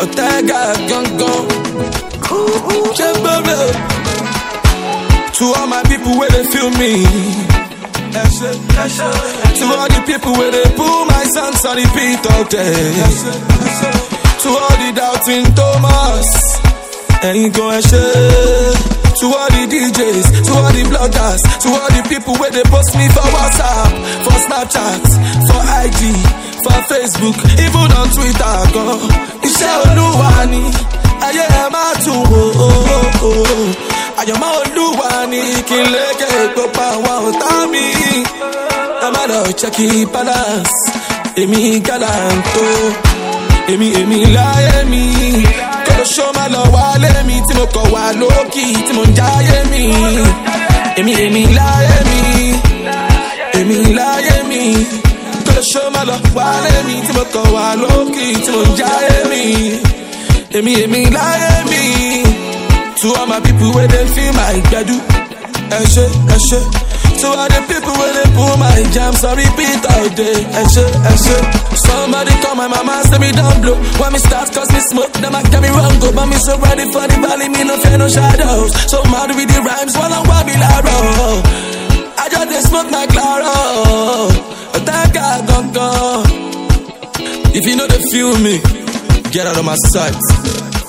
Otega gangan. To all my people where they feel me. To all the people where they pull my songs on repeat all day. To all the doubting Thomas. Ain't going shit. To all the DJs, to all the bloggers, to all the people where they post me for WhatsApp, for Snapchat, for IG, for Facebook, even on Twitter. Go, Iṣẹ́ Olúwa ni, ayé ẹ máa tún wò ó. Àyànmọ́ Olúwa ni kí n lè ké gbogbo àwọn ọ̀tá mi. Ẹ má lọ check balance, èmi galanto, èmi láyé mi. Show my love wálé mi tí mo kọ̀ wá lókì tí mo ń jáyé mi. Èmi láyé mi. Èmi láyé mi. Kọ́lọ́ show my love wálé mi tí mo kọ̀ wá lókì tí mo ń jáyé mi. Èmi láyé mi. To all my people where they feel my gbẹ̀du. Ẹ ṣé. To all the people where they pull my jams on repeat all day. Ẹ ṣé. Somebody call my mama, say me don't blow. When me start cause me smoke, them I get me wrong go. But me so ready for the valley, me no fear no shadows. So mad with the rhymes, while I'm wabi laro. I just dey smoke my claro. Otega gangan. If you know they feel me, get out of my sight.